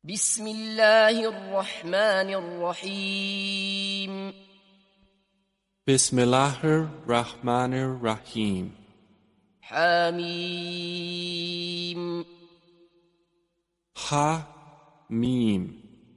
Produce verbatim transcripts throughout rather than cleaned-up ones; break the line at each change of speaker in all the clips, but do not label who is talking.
بسم الله الرحمن الرحيم
Bismillahir Rahmanir Rahim.
حميم
Ha Mim.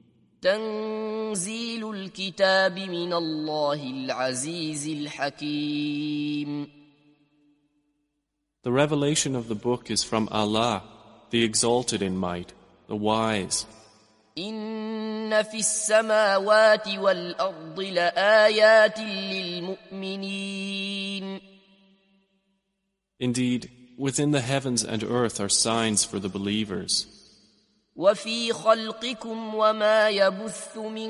تنزيل الكتاب من الله العزيز الحكيم.
The revelation of the book is from Allah, the exalted in might, the wise.
إن في السماوات والأرض لآيات للمؤمنين.
Indeed, within the heavens and earth are signs for the believers.
وفي خلقكم وما يبث من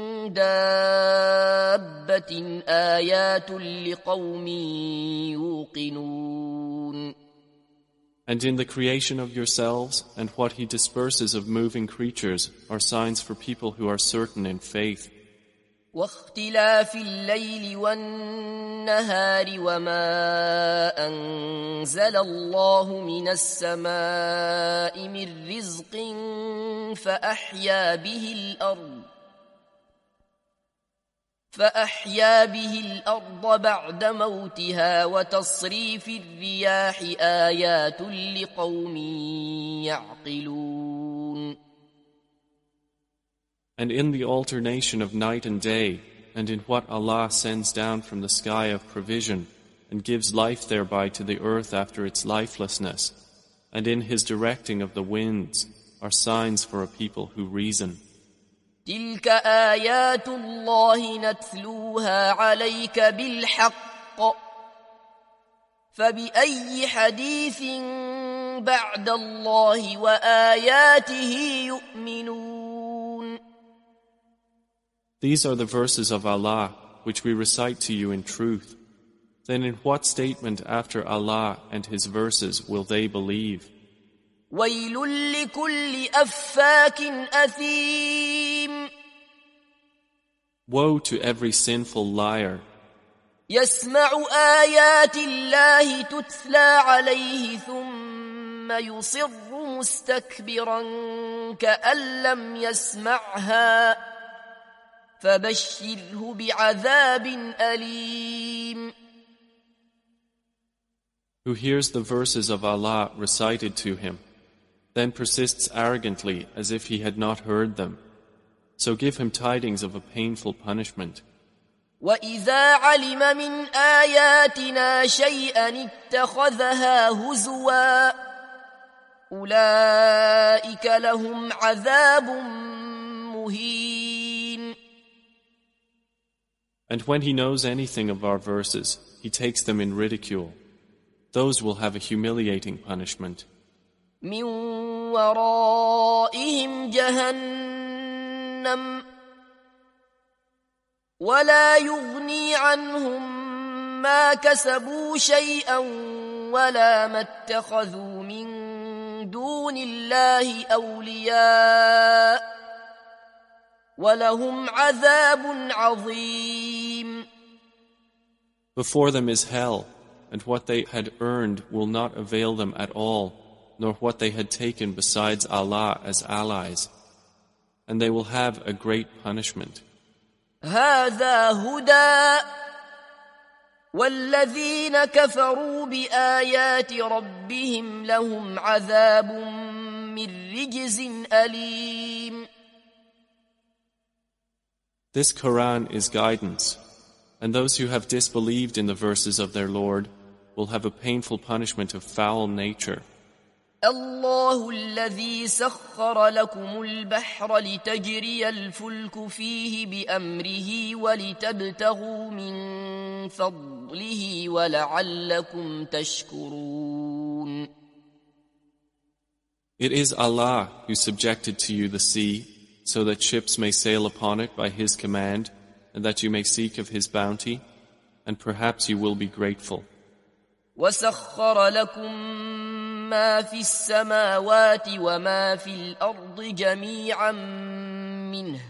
دابة آيات لقوم يوقنون.
And in the creation of yourselves and what He disperses of moving creatures are signs for people who are certain in faith.
واختلاف الليل والنهار وما أنزل الله من السماء من رزق فأحيا به الأرض فأحيا به الأرض بعد موتها وتصريف الرياح آيات لقوم يعقلون.
And in the alternation of night and day, and in what Allah sends down from the sky of provision, and gives life thereby to the earth after its lifelessness, and in His directing of the winds, are signs for a people who reason.
تلك آيات الله نتلوها عليك بالحق فبأي حديث بعد الله وآياته يؤمنون.
These are the verses of Allah, which we recite to you in truth. Then in what statement after Allah and His verses will they believe?
ويل لكل أفاك أثيم.
Woe to every sinful liar,
يسمع آيات الله تتلى عليه ثم يصر مستكبرا كأن لم يسمعها فبشره بعذاب أليم.
who hears the verses of Allah recited to him, then persists arrogantly as if he had not heard them. So give him tidings of a painful punishment.
وَإِذَا عَلِمَ مِنْ آيَاتِنَا شَيْئًا اتَّخَذَهَا هُزُوًا أُولَئِكَ لَهُمْ عَذَابٌ مُهِينٌ.
And when he knows anything of our verses, he takes them in ridicule. Those will have a humiliating punishment.
مِنْ وَرَائِهِمْ جَهَنَّمُ وَلَا يُغْنِي عَنْهُمْ مَا كَسَبُوا شَيْئًا وَلَا مَا اتَّخَذُوا مِنْ دُونِ اللَّهِ أَوْلِيَاءَ وَلَهُمْ عَذَابٌ عَظِيمٌ.
Before them is hell, and what they had earned will not avail them at all, nor what they had taken besides Allah as allies, and they will have a great punishment.
هذا هدى والذين كفروا بآيات ربهم لهم عذاب من رجز أليم.
This Quran is guidance, and those who have disbelieved in the verses of their Lord will have a painful punishment of foul nature.
الله الذي سخر لكم البحر لتجري الفلك فيه بأمره ولتبتغوا من فضله ولعلكم تشكرون.
It is Allah who subjected to you the sea, so that ships may sail upon it by His command, and that you may seek of His bounty, and perhaps you will be grateful.
وسخر لكم ما في السماوات وما في الأرض جميعا منه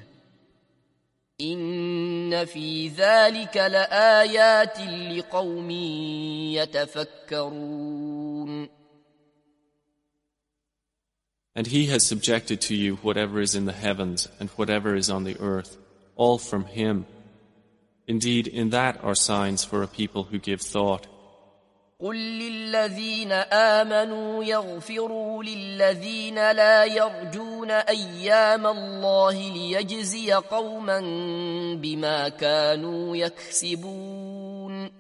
إن في ذلك لآيات لقوم يتفكرون.
And He has subjected to you whatever is in the heavens and whatever is on the earth, all from Him. Indeed, in that are signs for a people who give thought.
قل للذين آمنوا يغفروا للذين لا يرجون أيام الله ليجزي قوما بما كانوا يكسبون.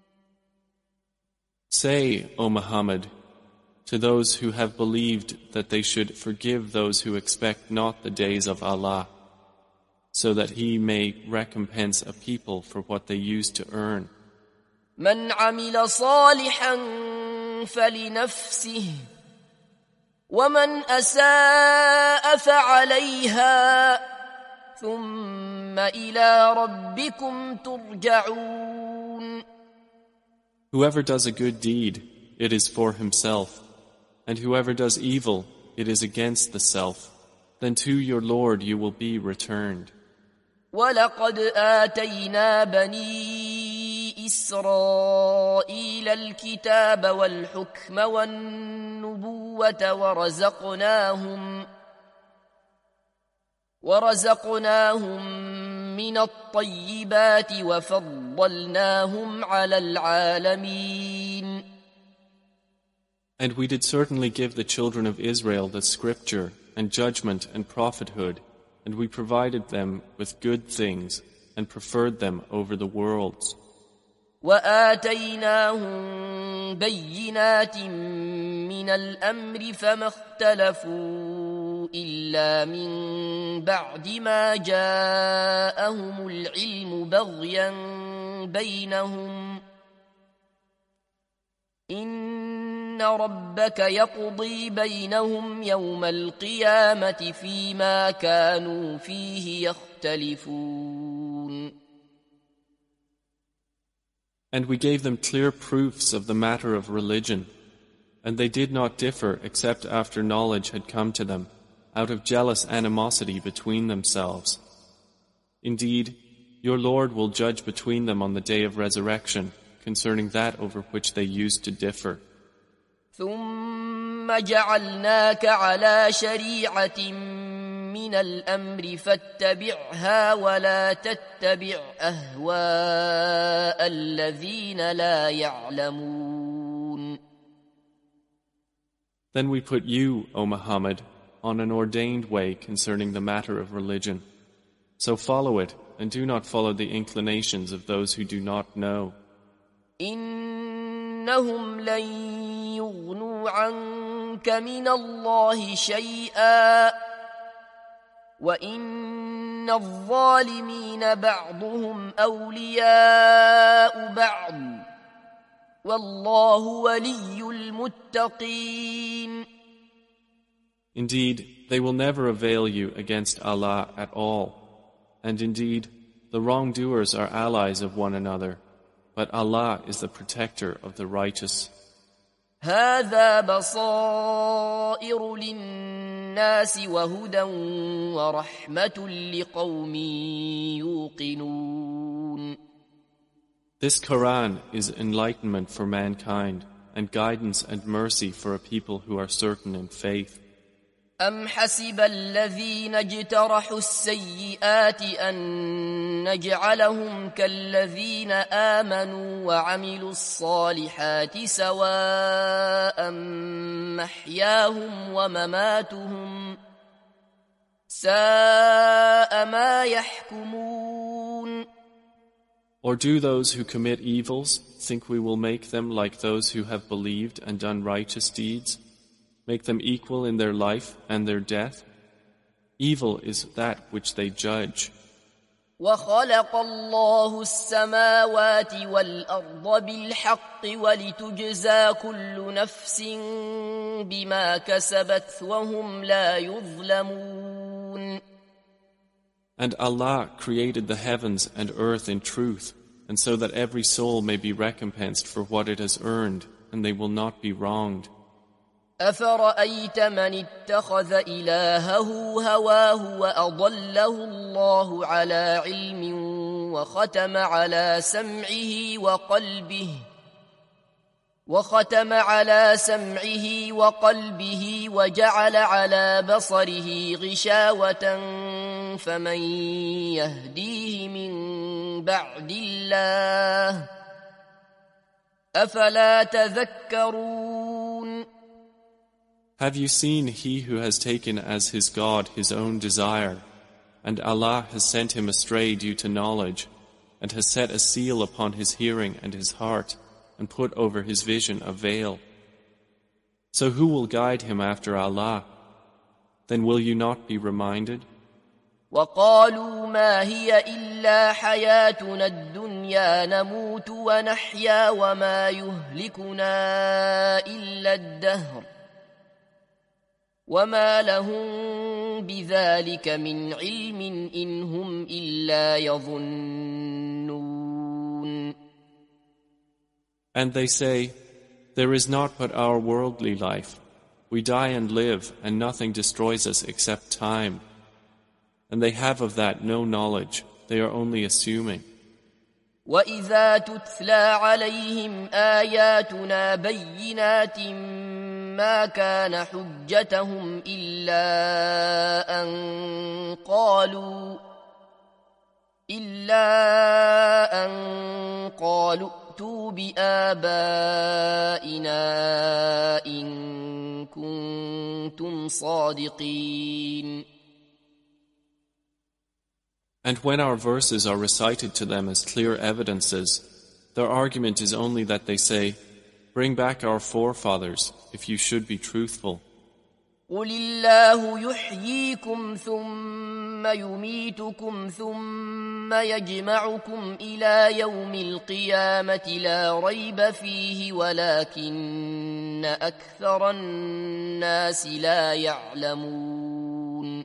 Say, O Muhammad, to those who have believed that they should forgive those who expect not the days of Allah, so that He may recompense a people for what they used to earn.
من عمل صالحا فلنفسه ومن أساء فعليها ثم إلى ربكم ترجعون.
Whoever does a good deed, it is for himself, and whoever does evil, it is against the self. Then to your Lord you will be returned.
ولقد آتينا بني إسرائيل الكتاب والحكم والنبوة ورزقناهم ورزقناهم من الطيبات وفضلناهم على العالمين.
And we did certainly give the children of Israel the scripture and judgment and prophethood, and we provided them with good things and preferred them over the worlds.
وآتيناهم بينات من الأمر فما اختلفوا إلا من بعد ما جاءهم العلم بغيا بينهم إن ربك يقضي بينهم يوم القيامة فيما كانوا فيه يختلفون.
And we gave them clear proofs of the matter of religion, and they did not differ except after knowledge had come to them, out of jealous animosity between themselves. Indeed, your Lord will judge between them on the day of resurrection concerning that over which they used to differ.
ثم جعلناك على شريعة من الأمر فاتبعها ولا تتبع أهواء الذين لا يعلمون.
Then we put you, O Muhammad, on an ordained way concerning the matter of religion. So follow it, and do not follow the inclinations of those who do not know.
إنهم لن يغنوا عنك من الله شيئا وإن الظالمين بعضهم أولياء بعض والله ولي المتقين.
Indeed, they will never avail you against Allah at all. And indeed, the wrongdoers are allies of one another. But Allah is the protector of the righteous.
هذا بصائر للناس وهدى ورحمة لقوم يوقنون.
This Quran is enlightenment for mankind and guidance and mercy for a people who are certain in faith.
أم حسب الذين اجترحوا السيئات أن نجعلهم كالذين آمنوا وعملوا الصالحات سواء محياهم ومماتهم ساء ما يحكمون.
Or do those who commit evils think we will make them like those who have believed and done righteous deeds? Make them equal in their life and their death? Evil is that which they judge.
وَخَلَقَ اللَّهُ السَّمَاوَاتِ وَالْأَرْضَ بِالْحَقِّ وَلِتُجْزَى كُلُّ نَفْسٍ بِمَا كَسَبَتْ وَهُمْ لَا يُظْلَمُونَ.
And Allah created the heavens and earth in truth, and so that every soul may be recompensed for what it has earned, and they will not be wronged.
أفرأيت من اتخذ إلهه هواه وأضله الله على علم وختم على سمعه وقلبه وختم على سمعه وقلبه وجعل على بصره غشاوة فمن يهديه من بعد الله أفلا تذكرون.
Have you seen he who has taken as his God his own desire, and Allah has sent him astray due to knowledge, and has set a seal upon his hearing and his heart, and put over his vision a veil? So who will guide him after Allah? Then will you not be reminded?
وقالوا ما هي إلا حياتنا الدنيا نموت ونحيا وما يهلكنا إلا الدهر وما لهم بذلك من علم إن هم إلا يظنون.
And they say, there is not but our worldly life. We die and live, and nothing destroys us except time. And they have of that no knowledge, they are only assuming.
وَإِذَا تُتْلَى عَلَيْهِمْ آيَاتُنَا بَيِّنَاتٍ مَا كَانَ حُجَّتَهُمْ إِلَّا أَن قَالُوا إِلَّا أَن قَالُوا ائْتُوا بِآبَائِنَا إِن كُنتُمْ صَادِقِينَ.
And when our verses are recited to them as clear evidences, their argument is only that they say, bring back our forefathers, if you should be truthful.
قُلِ اللَّهُ يُحْيِيكُمْ ثُمَّ يُمِيتُكُمْ ثُمَّ يَجْمَعُكُمْ إِلَى يَوْمِ الْقِيَامَةِ لَا رَيْبَ فِيهِ وَلَكِنَّ أَكْثَرَ النَّاسِ لَا يَعْلَمُونَ.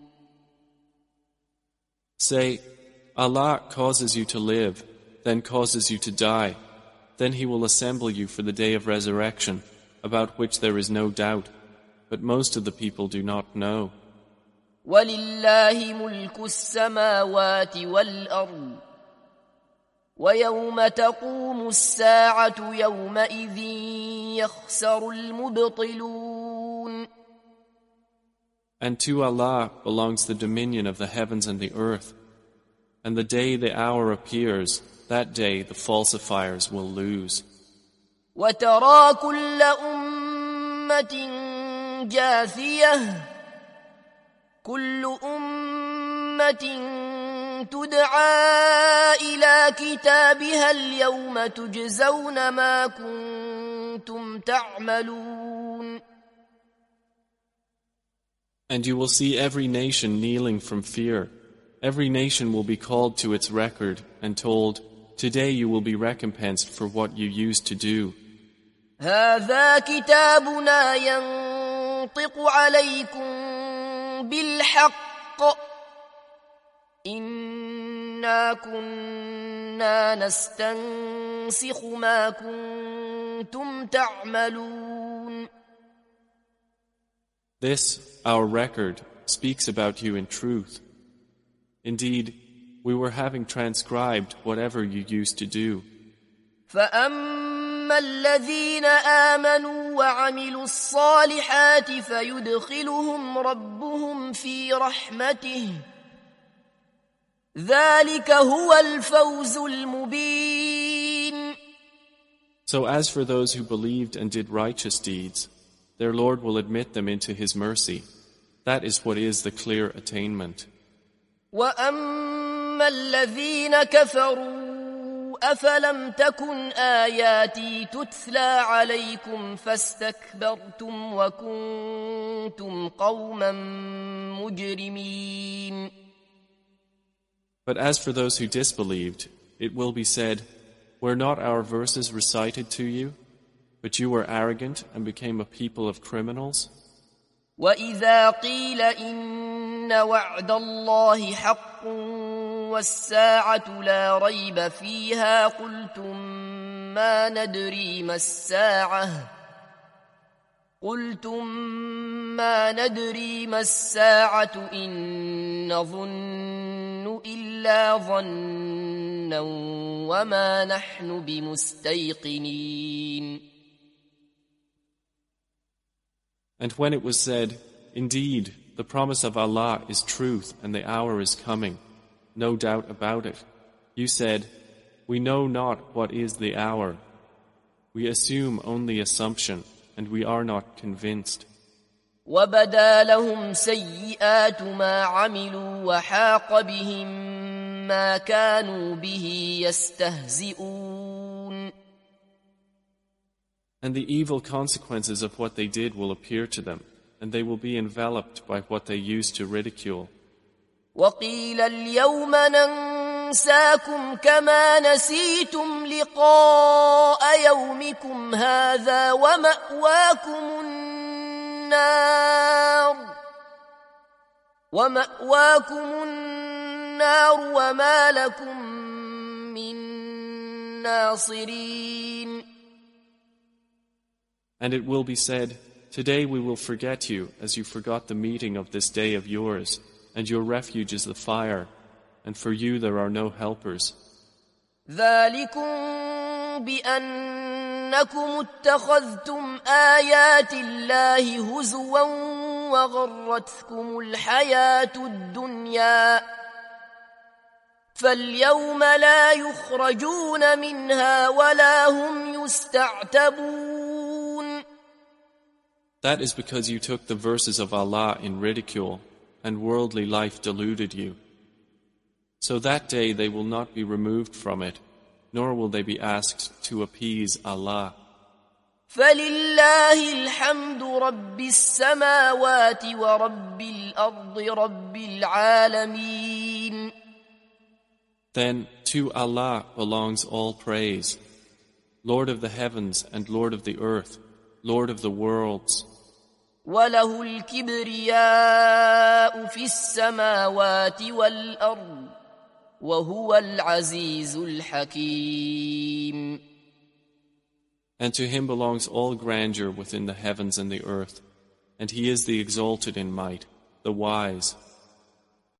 Say, Allah causes you to live, then causes you to die. Then He will assemble you for the day of resurrection, about which there is no doubt. But most of the people do not know.
وَلِلَّهِ مُلْكُ السَّمَاوَاتِ وَالْأَرْضِ وَيَوْمَ تَقُومُ السَّاعَةُ يَوْمَئِذٍ يَخْسَرُ الْمُبْطِلُونَ.
And to Allah belongs the dominion of the heavens and the earth. And the day the hour appears, that day the falsifiers will lose.
وَتَرَى كُلَّ أُمَّةٍ جَاثِيَةً كُلُّ أُمَّةٍ تُدْعَى إِلَى كِتَابِهَا الْيَوْمَ تُجْزَوْنَ مَا كُنتُمْ تَعْمَلُونَ.
And you will see every nation kneeling from fear. Every nation will be called to its record and told, today you will be recompensed for what you used to do.
هذا كتابنا ينطق عليكم بالحق إنا كنا نستنسخ ما كنتم تعملون.
This, our record, speaks about you in truth. Indeed, we were having transcribed whatever you used to do.
فَأَمَّا الَّذِينَ آمَنُوا وَعَمِلُوا الصَّالِحَاتِ فَيُدْخِلُهُمْ رَبُّهُمْ فِي رَحْمَتِهِ ذَلِكَ هُوَ الْفَوْزُ الْمُبِينُ.
So as for those who believed and did righteous deeds, their Lord will admit them into His mercy. That is what is the clear attainment.
وَأَمَّا الَّذِينَ كَفَرُوا أَفَلَمْ تَكُنْ آيَاتِي تُتْلَى عَلَيْكُمْ فَاسْتَكْبَرْتُمْ وَكُنْتُمْ قَوْمًا مُجْرِمِينَ.
But as for those who disbelieved, it will be said, were not our verses recited to you? But you were arrogant and became a people of criminals.
وَإِذَا قِيلَ إِنَّ وَعْدَ اللَّهِ حَقٌّ وَالسَّاعَةُ لَا رَيْبَ فِيهَا قُلْتُمْ مَا نَدْرِي مَا السَّاعَةُ قُلْتُمْ مَا نَدْرِي مَا السَّاعَةُ إِن نَّظُنُّ إِلَّا ظَنًّا وَمَا نَحْنُ بِمُسْتَيْقِنِينَ.
And when it was said, "Indeed, the promise of Allah is truth and the hour is coming, no doubt about it," you said, "We know not what is the hour. We assume only assumption, and we are not convinced."
وَبَدَا لَهُمْ سَيِّئَاتُ مَا عَمِلُوا وَحَاقَ بِهِم مَّا كَانُوا بِهِ يَسْتَهْزِئُونَ.
And the evil consequences of what they did will appear to them, and they will be enveloped by what they used to ridicule.
وَقِيلَ الْيَوْمَ نَنسَاكُمْ كَمَا نَسِيتُمْ لِقَاءَ يَوْمِكُمْ هَٰذَا وَمَأْوَاكُمُ النَّارُ وَمَأْوَاكُمُ النَّارُ وَمَا لَكُم مِّن نَّاصِرِينَ.
And it will be said, "Today we will forget you as you forgot the meeting of this day of yours, and your refuge is the fire, and for you there are no helpers."
ذَلِكُمْ بِأَنَّكُمُ اتَّخَذْتُمْ آيَاتِ اللَّهِ هُزُوًا وَغَرَّتْكُمُ الْحَيَاةُ الدُّنْيَا فَالْيَوْمَ لَا يُخْرَجُونَ مِنْهَا وَلَا هُمْ يُسْتَعْتَبُونَ.
That is because you took the verses of Allah in ridicule, and worldly life deluded you. So that day they will not be removed from it, nor will they be asked to appease Allah.
فَلِلَّهِ الْحَمْدُ رَبِّ السَّمَاوَاتِ وَرَبِّ الْأَرْضِ رَبِّ الْعَالَمِينَ. Then
to Allah belongs all praise, Lord of the heavens and Lord of the earth, Lord of the worlds.
وَلَهُ الْكِبْرِيَاءُ فِي السَّمَاوَاتِ وَالْأَرْضِ وَهُوَ الْعَزِيزُ الْحَكِيمُ.
And to him belongs all grandeur within the heavens and the earth, and he is the exalted in might, the wise.